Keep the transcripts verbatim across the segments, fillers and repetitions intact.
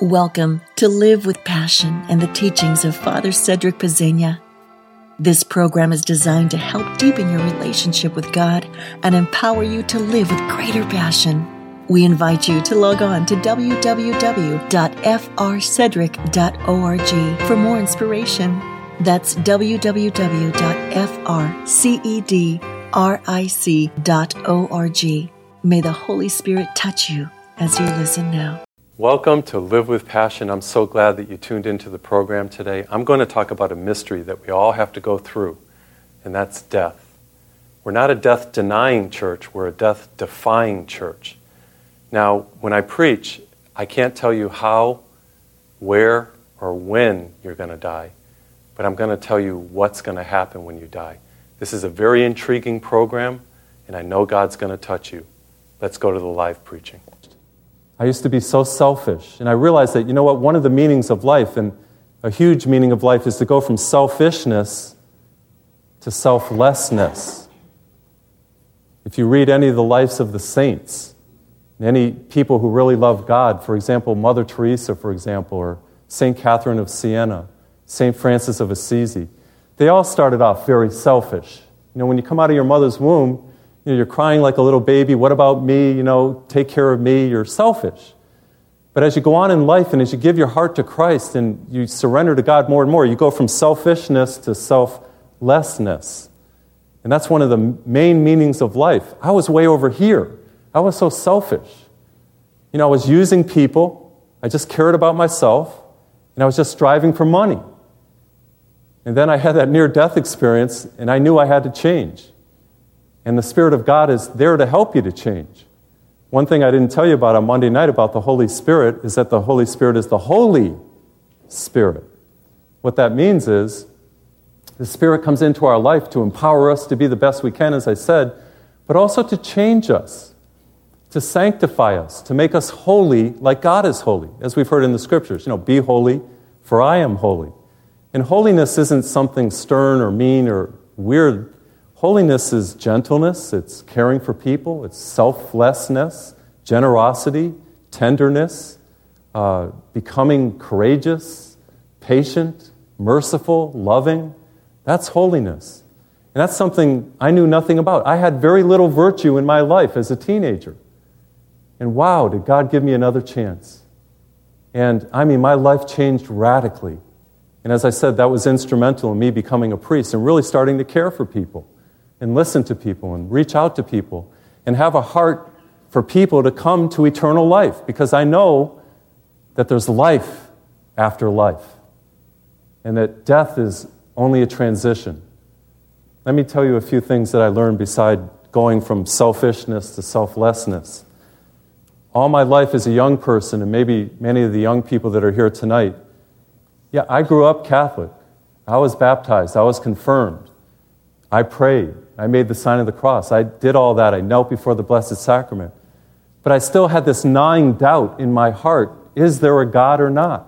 Welcome to Live with Passion and the teachings of Father Cedric Pezzegna. This program is designed to help deepen your relationship with God and empower you to live with greater passion. We invite you to log on to w w w dot f r cedric dot org for more inspiration. That's w w w dot f r cedric dot org. May the Holy Spirit touch you as you listen now. Welcome to Live with Passion. I'm so glad that you tuned into the program today. I'm going to talk about a mystery that we all have to go through, and that's death. We're not a death-denying church, we're a death-defying church. Now, when I preach, I can't tell you how, where, or when you're going to die, but I'm going to tell you what's going to happen when you die. This is a very intriguing program, and I know God's going to touch you. Let's go to the live preaching. I used to be so selfish, and I realized that, you know what, one of the meanings of life, and a huge meaning of life, is to go from selfishness to selflessness. If you read any of the lives of the saints, any people who really love God, for example, Mother Teresa, for example, or Saint Catherine of Siena, Saint Francis of Assisi, they all started off very selfish. You know, when you come out of your mother's womb, you know, you're crying like a little baby, what about me, you know, take care of me, you're selfish. But as you go on in life and as you give your heart to Christ and you surrender to God more and more, you go from selfishness to selflessness. And that's one of the main meanings of life. I was way over here. I was so selfish. You know, I was using people, I just cared about myself, and I was just striving for money. And then I had that near-death experience, and I knew I had to change. And the Spirit of God is there to help you to change. One thing I didn't tell you about on Monday night about the Holy Spirit is that the Holy Spirit is the Holy Spirit. What that means is the Spirit comes into our life to empower us to be the best we can, as I said, but also to change us, to sanctify us, to make us holy like God is holy, as we've heard in the Scriptures. You know, be holy, for I am holy. And holiness isn't something stern or mean or weird. Holiness is gentleness, it's caring for people, it's selflessness, generosity, tenderness, uh, becoming courageous, patient, merciful, loving. That's holiness. And that's something I knew nothing about. I had very little virtue in my life as a teenager. And wow, did God give me another chance. And I mean, my life changed radically. And as I said, that was instrumental in me becoming a priest and really starting to care for people and listen to people and reach out to people and have a heart for people to come to eternal life, because I know that there's life after life and that death is only a transition. Let me tell you a few things that I learned beside going from selfishness to selflessness. All my life as a young person, and maybe many of the young people that are here tonight, yeah, I grew up Catholic. I was baptized. I was confirmed. I prayed. I made the sign of the cross. I did all that. I knelt before the Blessed Sacrament. But I still had this gnawing doubt in my heart. Is there a God or not?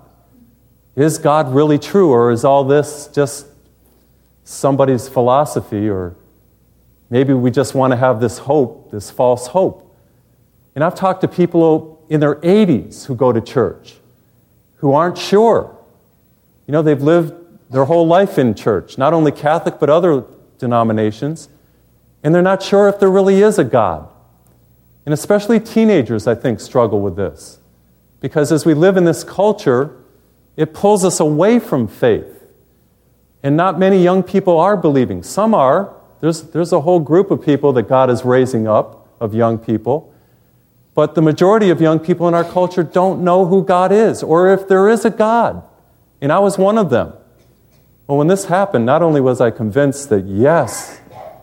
Is God really true, or is all this just somebody's philosophy, or maybe we just want to have this hope, this false hope? And I've talked to people in their eighties who go to church, who aren't sure. You know, they've lived their whole life in church, not only Catholic, but other denominations, and they're not sure if there really is a God. And especially teenagers, I think, struggle with this. Because as we live in this culture, it pulls us away from faith. And not many young people are believing. Some are. There's, there's a whole group of people that God is raising up, of young people. But the majority of young people in our culture don't know who God is, or if there is a God. And I was one of them. Well, when this happened, not only was I convinced that, yes,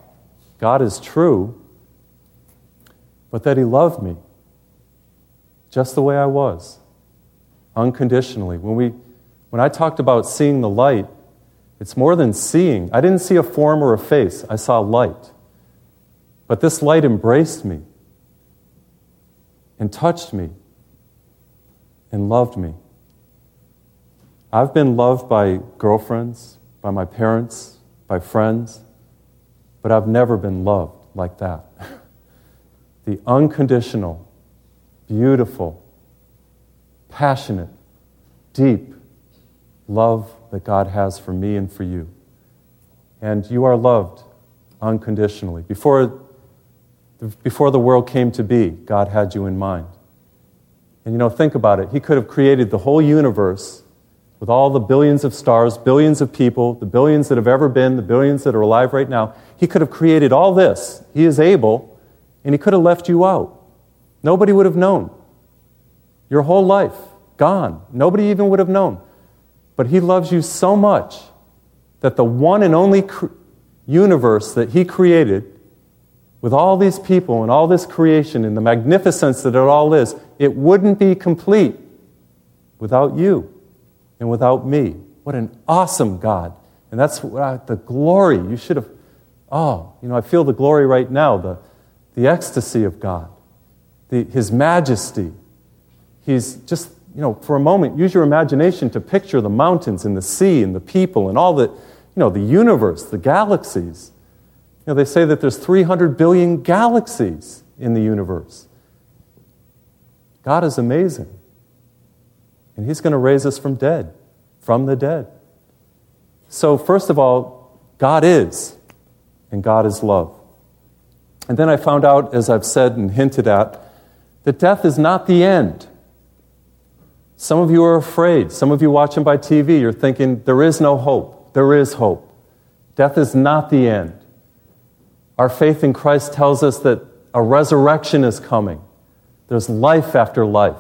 God is true, but that He loved me just the way I was, unconditionally. When we, when I talked about seeing the light, it's more than seeing. I didn't see a form or a face. I saw light. But this light embraced me and touched me and loved me. I've been loved by girlfriends, by my parents, by friends, but I've never been loved like that. The unconditional, beautiful, passionate deep love that God has for me and for you. And you are loved unconditionally. Before, before the world came to be, God had you in mind. And you know, think about it. He could have created the whole universe with all the billions of stars, billions of people, the billions that have ever been, the billions that are alive right now. He could have created all this. He is able, and he could have left you out. Nobody would have known. Your whole life, gone. Nobody even would have known. But he loves you so much that the one and only cre- universe that he created, with all these people and all this creation and the magnificence that it all is, it wouldn't be complete without you and without me. What an awesome God. And that's what I, the glory. You should have, oh, you know, I feel the glory right now, the, the ecstasy of God, the, His majesty. He's just, you know, for a moment, use your imagination to picture the mountains and the sea and the people and all the, you know, the universe, the galaxies. You know, they say that there's three hundred billion galaxies in the universe. God is amazing. And He's going to raise us from dead, from the dead. So first of all, God is, and God is love. And then I found out, as I've said and hinted at, that death is not the end. Some of you are afraid. Some of you watching by T V, you're thinking, there is no hope. There is hope. Death is not the end. Our faith in Christ tells us that a resurrection is coming. There's life after life.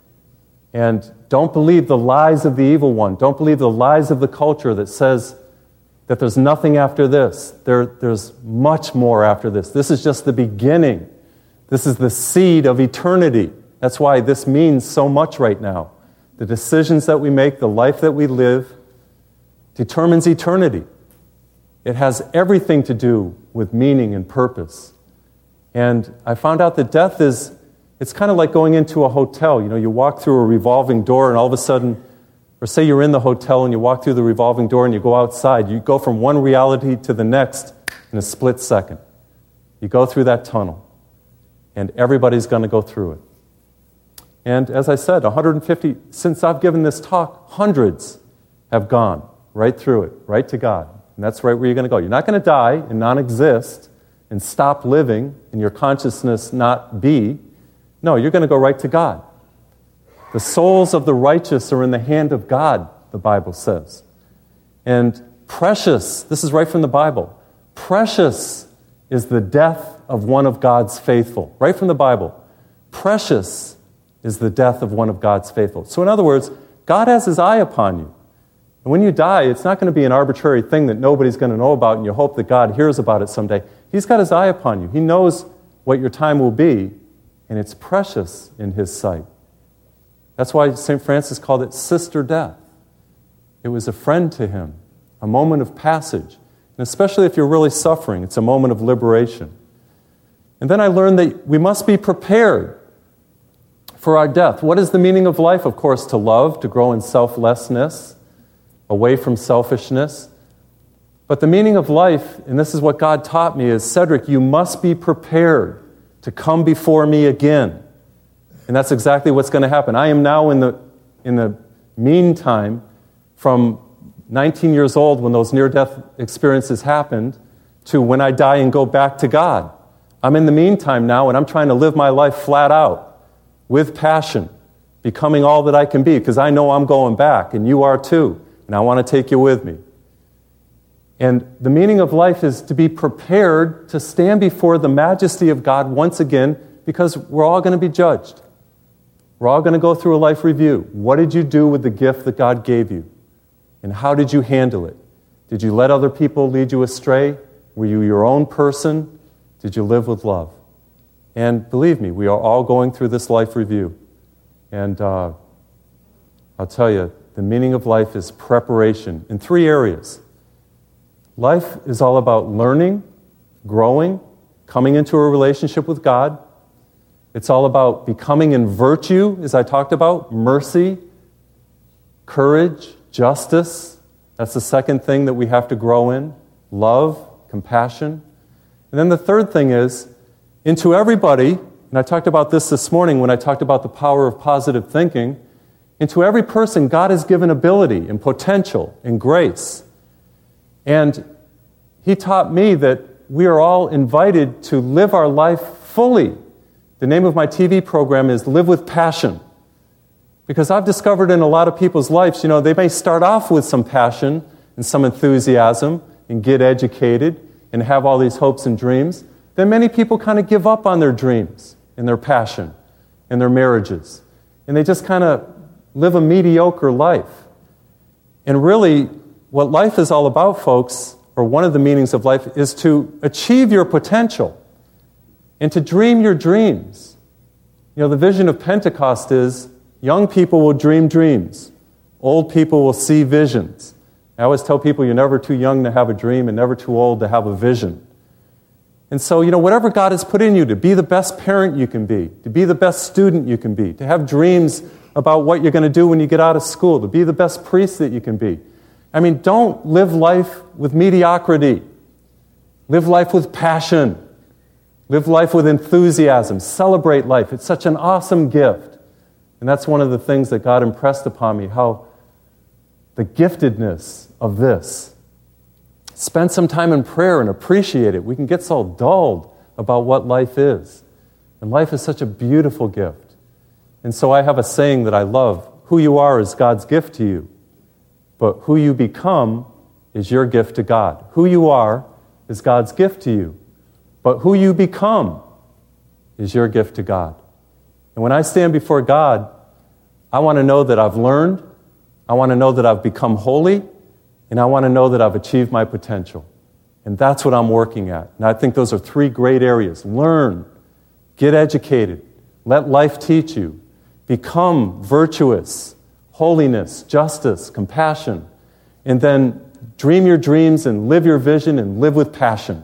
And don't believe the lies of the evil one. Don't believe the lies of the culture that says that there's nothing after this. There, there's much more after this. This is just the beginning. This is the seed of eternity. That's why this means so much right now. The decisions that we make, the life that we live, determines eternity. It has everything to do with meaning and purpose. And I found out that death is, it's kind of like going into a hotel. You know, you walk through a revolving door and all of a sudden, or say you're in the hotel and you walk through the revolving door and you go outside. You go from one reality to the next in a split second. You go through that tunnel. And everybody's going to go through it. And as I said, one hundred fifty, since I've given this talk, hundreds have gone right through it, right to God. And that's right where you're going to go. You're not going to die and non-exist and stop living and your consciousness not be. No, you're going to go right to God. The souls of the righteous are in the hand of God, the Bible says. And precious, this is right from the Bible, precious is the death of one of God's faithful. Right from the Bible. Precious is the death of one of God's faithful. So in other words, God has His eye upon you. And when you die, it's not going to be an arbitrary thing that nobody's going to know about and you hope that God hears about it someday. He's got His eye upon you. He knows what your time will be, and it's precious in His sight. That's why Saint Francis called it sister death. It was a friend to him, a moment of passage. And especially if you're really suffering, it's a moment of liberation. And then I learned that we must be prepared for our death. What is the meaning of life? Of course, to love, to grow in selflessness, away from selfishness. But the meaning of life, and this is what God taught me, is, Cedric, you must be prepared to come before me again. And that's exactly what's going to happen. I am now in the, in the meantime, from nineteen years old when those near-death experiences happened, to when I die and go back to God. I'm in the meantime now, and I'm trying to live my life flat out, with passion, becoming all that I can be, because I know I'm going back, and you are too, and I want to take you with me. And the meaning of life is to be prepared to stand before the majesty of God once again, because we're all going to be judged. We're all going to go through a life review. What did you do with the gift that God gave you? And how did you handle it? Did you let other people lead you astray? Were you your own person? Did you live with love? And believe me, we are all going through this life review. And uh, I'll tell you, the meaning of life is preparation in three areas. Life is all about learning, growing, coming into a relationship with God. It's all about becoming in virtue, as I talked about, mercy, courage, justice. That's the second thing that we have to grow in. Love, compassion. And then the third thing is, into everybody, and I talked about this this morning when I talked about the power of positive thinking, And to every person, God has given ability and potential and grace. And He taught me that we are all invited to live our life fully. The name of my T V program is Live with Passion. Because I've discovered in a lot of people's lives, you know, they may start off with some passion and some enthusiasm and get educated and have all these hopes and dreams. Then many people kind of give up on their dreams and their passion and their marriages. And they just kind of live a mediocre life. And really, what life is all about, folks, or one of the meanings of life, is to achieve your potential and to dream your dreams. You know, the vision of Pentecost is young people will dream dreams. Old people will see visions. I always tell people you're never too young to have a dream and never too old to have a vision. And so, you know, whatever God has put in you, to be the best parent you can be, to be the best student you can be, to have dreams about what you're going to do when you get out of school, to be the best priest that you can be. I mean, don't live life with mediocrity. Live life with passion. Live life with enthusiasm. Celebrate life. It's such an awesome gift. And that's one of the things that God impressed upon me, how the giftedness of this. Spend some time in prayer and appreciate it. We can get so dulled about what life is. And life is such a beautiful gift. And so I have a saying that I love. Who you are is God's gift to you. But who you become is your gift to God. Who you are is God's gift to you. But who you become is your gift to God. And when I stand before God, I want to know that I've learned, I want to know that I've become holy, and I want to know that I've achieved my potential. And that's what I'm working at. And I think those are three great areas. Learn, get educated, let life teach you, become virtuous, holiness, justice, compassion, and then dream your dreams and live your vision and live with passion.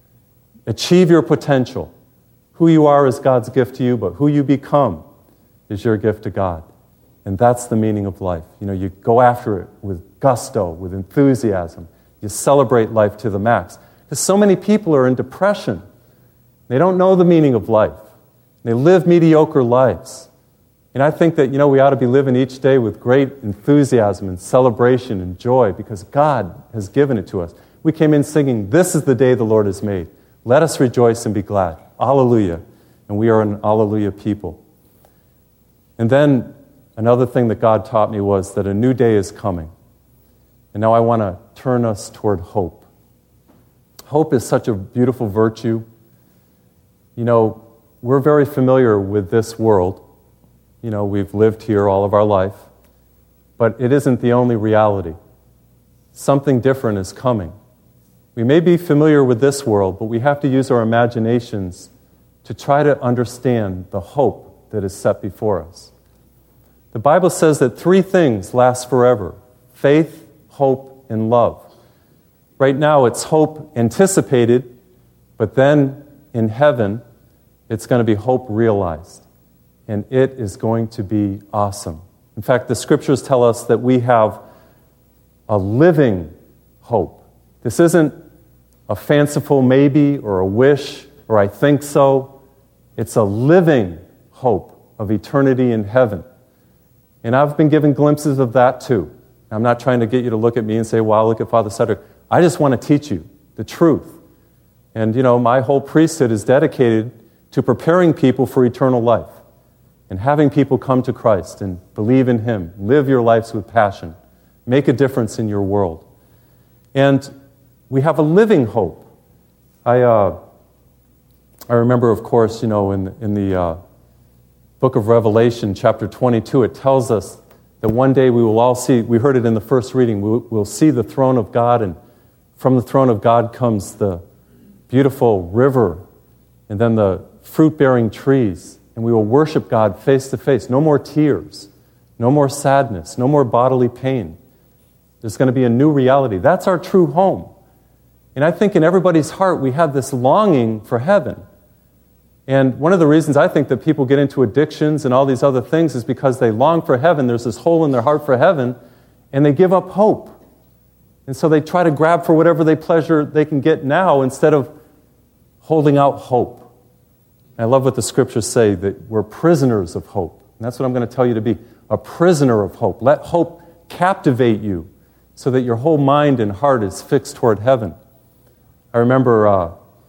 Achieve your potential. Who you are is God's gift to you, but who you become is your gift to God. And that's the meaning of life. You know, you go after it with gusto, with enthusiasm. You celebrate life to the max. Because so many people are in depression. They don't know the meaning of life. They live mediocre lives. And I think that, you know, we ought to be living each day with great enthusiasm and celebration and joy because God has given it to us. We came in singing, "This is the day the Lord has made. Let us rejoice and be glad." Hallelujah. And we are an hallelujah people. And then another thing that God taught me was that a new day is coming. And now I want to turn us toward hope. Hope is such a beautiful virtue. You know, we're very familiar with this world. You know, we've lived here all of our life. But it isn't the only reality. Something different is coming. We may be familiar with this world, but we have to use our imaginations to try to understand the hope that is set before us. The Bible says that three things last forever: faith, hope, and love. Right now, it's hope anticipated, but then in heaven, it's going to be hope realized. And it is going to be awesome. In fact, the scriptures tell us that we have a living hope. This isn't a fanciful maybe or a wish or I think so. It's a living hope of eternity in heaven. And I've been given glimpses of that too. I'm not trying to get you to look at me and say, wow, look at Father Cedric. I just want to teach you the truth. And, you know, my whole priesthood is dedicated to preparing people for eternal life and having people come to Christ and believe in Him, live your lives with passion, make a difference in your world. And we have a living hope. I uh, I remember, of course, you know, in, in the uh, book of Revelation, chapter twenty-two, it tells us that one day we will all see, we heard it in the first reading, we will see the throne of God, and from the throne of God comes the beautiful river, and then the fruit-bearing trees, and we will worship God face to face. No more tears, no more sadness, no more bodily pain. There's going to be a new reality. That's our true home. And I think in everybody's heart we have this longing for heaven. And one of the reasons I think that people get into addictions and all these other things is because they long for heaven. There's this hole in their heart for heaven, and they give up hope. And so they try to grab for whatever they pleasure they can get now instead of holding out hope. And I love what the scriptures say, that we're prisoners of hope. And that's what I'm going to tell you to be. a prisoner of hope. Let hope captivate you so that your whole mind and heart is fixed toward heaven. I remember uh,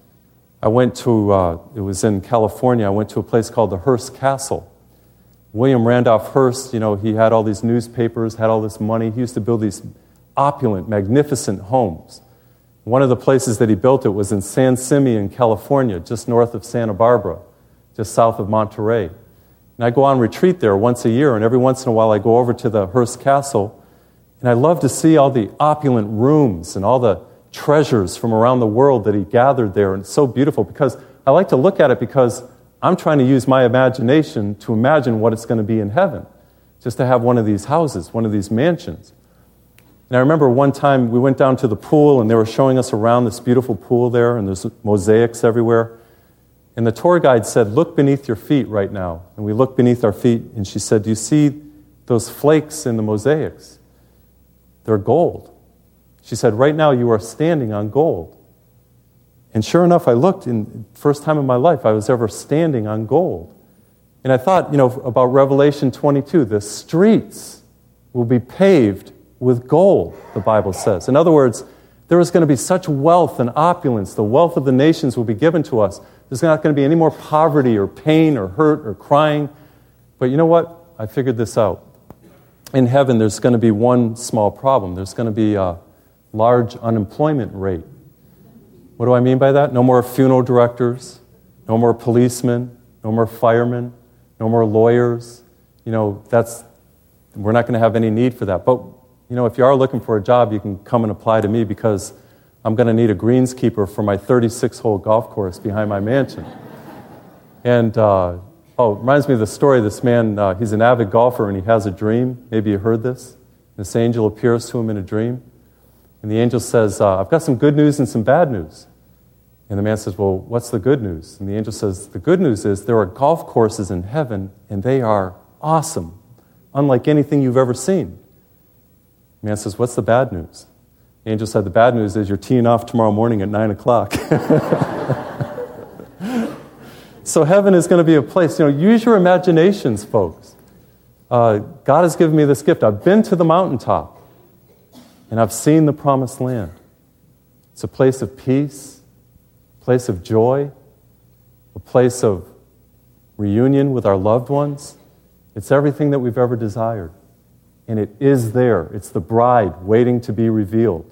I went to, uh, it was in California, I went to a place called the Hearst Castle. William Randolph Hearst, you know, he had all these newspapers, had all this money. He used to build these opulent, magnificent homes. One of the places that he built it was in San Simeon, California, just north of Santa Barbara, just south of Monterey. And I go on retreat there once a year, and every once in a while I go over to the Hearst Castle, and I love to see all the opulent rooms and all the treasures from around the world that he gathered there. And it's so beautiful because I like to look at it because I'm trying to use my imagination to imagine what it's going to be in heaven, just to have one of these houses, one of these mansions. And I remember one time we went down to the pool and they were showing us around this beautiful pool there, and there's mosaics everywhere. And the tour guide said, "Look beneath your feet right now." And we looked beneath our feet, and she said, "Do you see those flakes in the mosaics? They're gold." She said, "Right now you are standing on gold." And sure enough, I looked, and first time in my life I was ever standing on gold. And I thought, you know, about Revelation twenty-two, the streets will be paved with gold, the Bible says. In other words, there is going to be such wealth and opulence. The wealth of the nations will be given to us. There's not going to be any more poverty or pain or hurt or crying. But you know what? I figured this out. In heaven, there's going to be one small problem. There's going to be a large unemployment rate. What do I mean by that? No more funeral directors, no more policemen, no more firemen, no more lawyers. You know, that's, we're not going to have any need for that. But, you know, if you are looking for a job, you can come and apply to me because I'm going to need a greenskeeper for my thirty-six hole golf course behind my mansion. And, uh, oh, it reminds me of the story. This man, uh, he's an avid golfer and he has a dream. Maybe you heard this. This angel appears to him in a dream. And the angel says, uh, "I've got some good news and some bad news." And the man says, "Well, what's the good news?" And the angel says, "The good news is there are golf courses in heaven, and they are awesome, unlike anything you've ever seen." The man says, "What's the bad news?" The angel said, "The bad news is you're teeing off tomorrow morning at nine o'clock. So heaven is going to be a place, you know, use your imaginations, folks. Uh, God has given me this gift. I've been to the mountaintop. And I've seen the promised land. It's a place of peace, a place of joy, a place of reunion with our loved ones. It's everything that we've ever desired. And it is there. It's the bride waiting to be revealed.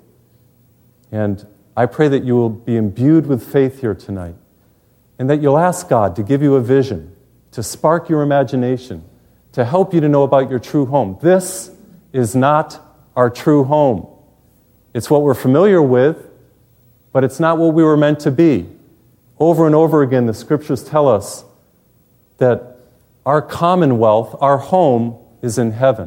And I pray that you will be imbued with faith here tonight, and that you'll ask God to give you a vision, to spark your imagination, to help you to know about your true home. This is not our true home. It's what we're familiar with, but it's not what we were meant to be. Over and over again, the scriptures tell us that our commonwealth, our home, is in heaven.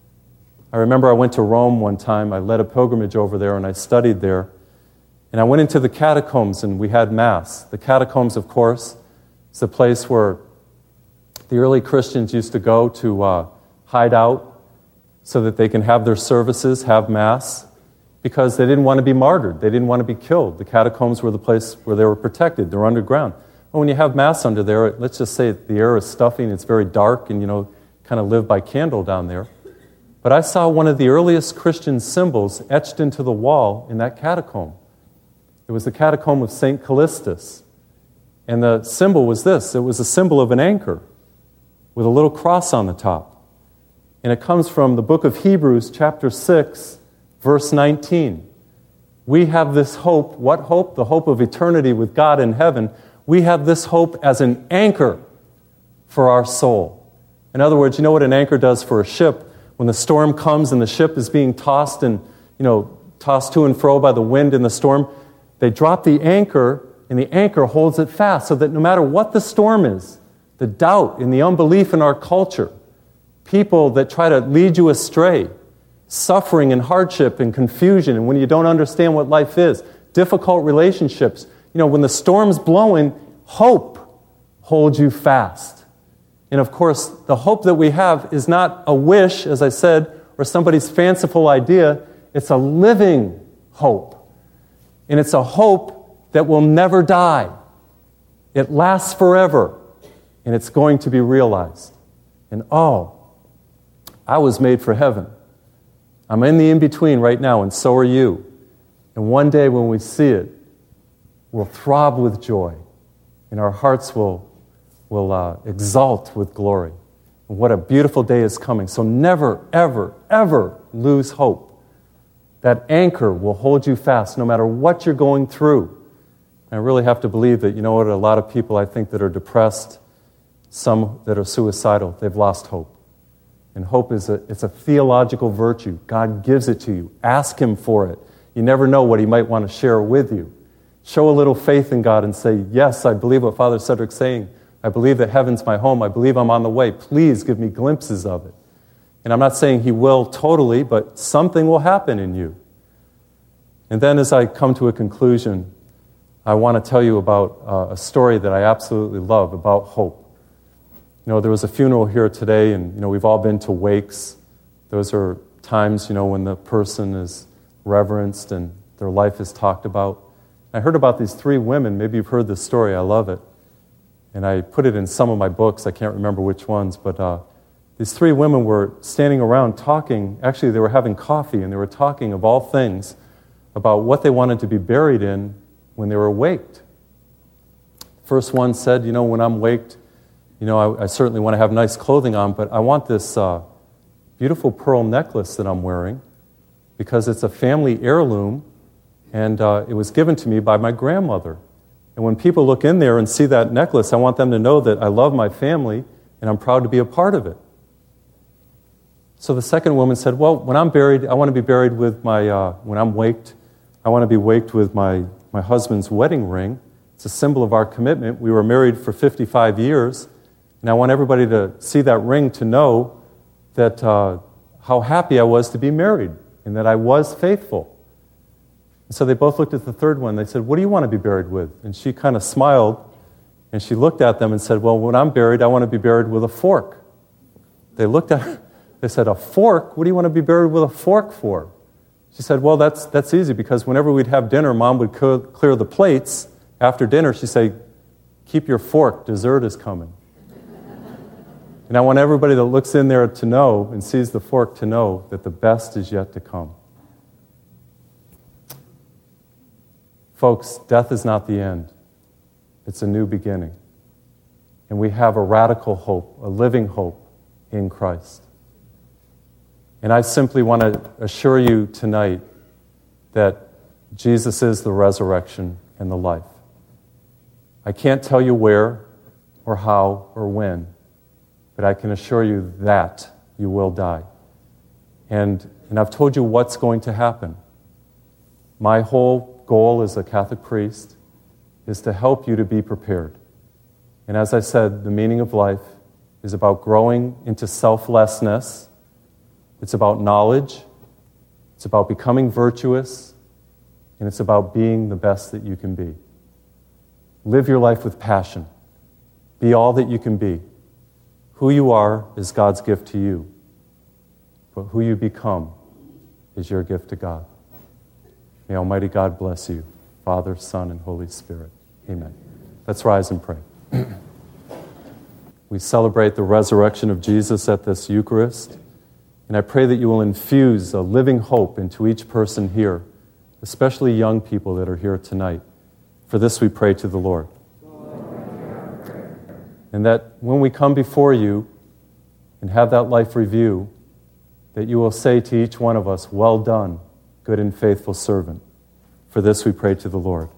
I remember I went to Rome one time. I led a pilgrimage over there, and I studied there. And I went into the catacombs, and we had Mass. The catacombs, of course, is the place where the early Christians used to go to uh, hide out, so that they can have their services, have Mass, because they didn't want to be martyred. They didn't want to be killed. The catacombs were the place where they were protected. They're underground. Well, when you have Mass under there, let's just say the air is stuffy and it's very dark and, you know, kind of live by candle down there. But I saw one of the earliest Christian symbols etched into the wall in that catacomb. It was the catacomb of Saint Callistus. And the symbol was this. It was a symbol of an anchor with a little cross on the top. And it comes from the book of Hebrews, chapter six, verse nineteen. We have this hope. What hope? The hope of eternity with God in heaven. We have this hope as an anchor for our soul. In other words, you know what an anchor does for a ship? When the storm comes and the ship is being tossed and, you know, tossed to and fro by the wind in the storm, they drop the anchor, and the anchor holds it fast so that no matter what the storm is, the doubt and the unbelief in our culture, people that try to lead you astray, suffering and hardship and confusion, and when you don't understand what life is, difficult relationships. You know, when the storm's blowing, hope holds you fast. And of course, the hope that we have is not a wish, as I said, or somebody's fanciful idea. It's a living hope. And it's a hope that will never die. It lasts forever, and it's going to be realized. And oh, I was made for heaven. I'm in the in-between right now, and so are you. And one day when we see it, we'll throb with joy, and our hearts will, will uh, exult with glory. And what a beautiful day is coming. So never, ever, ever lose hope. That anchor will hold you fast no matter what you're going through. And I really have to believe that, you know what, a lot of people I think that are depressed, some that are suicidal, they've lost hope. And hope is a, it's a theological virtue. God gives it to you. Ask Him for it. You never know what He might want to share with you. Show a little faith in God and say, yes, I believe what Father Cedric's saying. I believe that heaven's my home. I believe I'm on the way. Please give me glimpses of it. And I'm not saying He will totally, but something will happen in you. And then as I come to a conclusion, I want to tell you about uh, a story that I absolutely love about hope. You know, there was a funeral here today, and, you know, we've all been to wakes. Those are times, you know, when the person is reverenced and their life is talked about. I heard about these three women. Maybe you've heard this story. I love it. And I put it in some of my books. I can't remember which ones, but uh, these three women were standing around talking. Actually, they were having coffee, and they were talking of all things about what they wanted to be buried in when they were waked. First one said, you know, when I'm waked, you know, I, I certainly want to have nice clothing on, but I want this uh, beautiful pearl necklace that I'm wearing because it's a family heirloom, and uh, it was given to me by my grandmother. And when people look in there and see that necklace, I want them to know that I love my family and I'm proud to be a part of it. So the second woman said, well, when I'm buried, I want to be buried with my, uh, when I'm waked, I want to be waked with my, my husband's wedding ring. It's a symbol of our commitment. We were married for fifty-five years, and I want everybody to see that ring to know that uh, how happy I was to be married and that I was faithful. And so they both looked at the third one. They said, what do you want to be buried with? And she kind of smiled, and she looked at them and said, well, when I'm buried, I want to be buried with a fork. They looked at her. They said, a fork? What do you want to be buried with a fork for? She said, well, that's that's easy, because whenever we'd have dinner, Mom would co- clear the plates. After dinner, she'd say, keep your fork, dessert is coming. And I want everybody that looks in there to know and sees the fork to know that the best is yet to come. Folks, death is not the end. It's a new beginning. And we have a radical hope, a living hope in Christ. And I simply want to assure you tonight that Jesus is the resurrection and the life. I can't tell you where or how or when, but I can assure you that you will die. And, and I've told you what's going to happen. My whole goal as a Catholic priest is to help you to be prepared. And as I said, the meaning of life is about growing into selflessness. It's about knowledge. It's about becoming virtuous. And it's about being the best that you can be. Live your life with passion. Be all that you can be. Who you are is God's gift to you. But who you become is your gift to God. May Almighty God bless you, Father, Son, and Holy Spirit. Amen. Let's rise and pray. We celebrate the resurrection of Jesus at this Eucharist, and I pray that you will infuse a living hope into each person here, especially young people that are here tonight. For this we pray to the Lord. And that when we come before you and have that life review, that you will say to each one of us, well done, good and faithful servant. For this we pray to the Lord.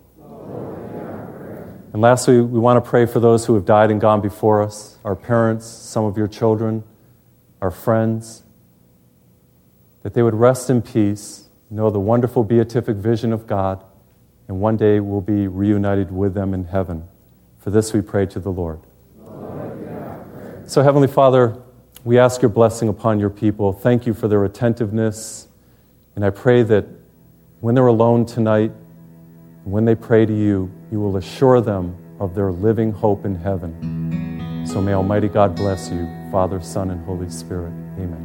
And lastly, we want to pray for those who have died and gone before us, our parents, some of your children, our friends, that they would rest in peace, know the wonderful beatific vision of God, and one day we'll be reunited with them in heaven. For this we pray to the Lord. So, Heavenly Father, we ask your blessing upon your people. Thank you for their attentiveness, and I pray that when they're alone tonight, when they pray to you, you will assure them of their living hope in heaven. So may Almighty God bless you, Father, Son, and Holy Spirit. Amen.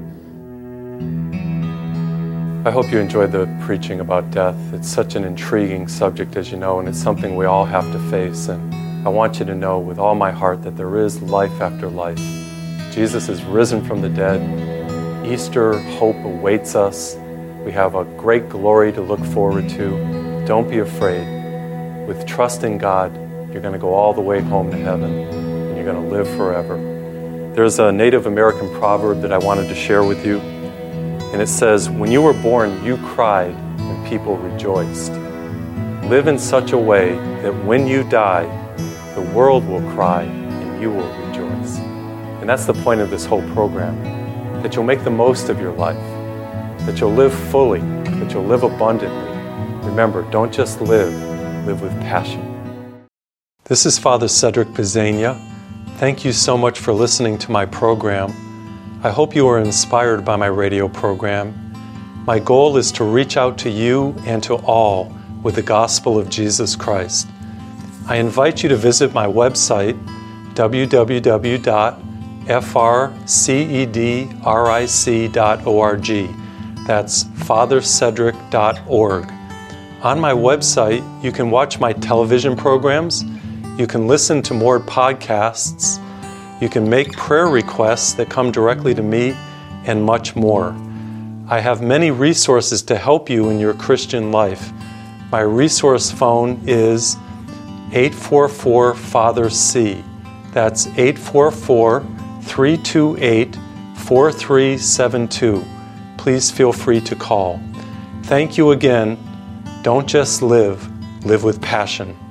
I hope you enjoyed the preaching about death. It's such an intriguing subject, as you know, and it's something we all have to face. And I want you to know with all my heart that there is life after life. Jesus is risen from the dead. Easter hope awaits us. We have a great glory to look forward to. Don't be afraid. With trust in God, you're going to go all the way home to heaven, and you're going to live forever. There's a Native American proverb that I wanted to share with you, and it says, "When you were born, you cried, and people rejoiced. Live in such a way that when you die, the world will cry, and you will rejoice." And that's the point of this whole program, that you'll make the most of your life, that you'll live fully, that you'll live abundantly. Remember, don't just live, live with passion. This is Father Cedric Pizzania. Thank you so much for listening to my program. I hope you are inspired by my radio program. My goal is to reach out to you and to all with the gospel of Jesus Christ. I invite you to visit my website, w w w dot f r cedric dot org. That's father cedric dot org. On my website, you can watch my television programs, you can listen to more podcasts, you can make prayer requests that come directly to me, and much more. I have many resources to help you in your Christian life. My resource phone is eight four four Father C. That's eight four four, three two eight, four three seven two. Please feel free to call. Thank you again. Don't just live, live with passion.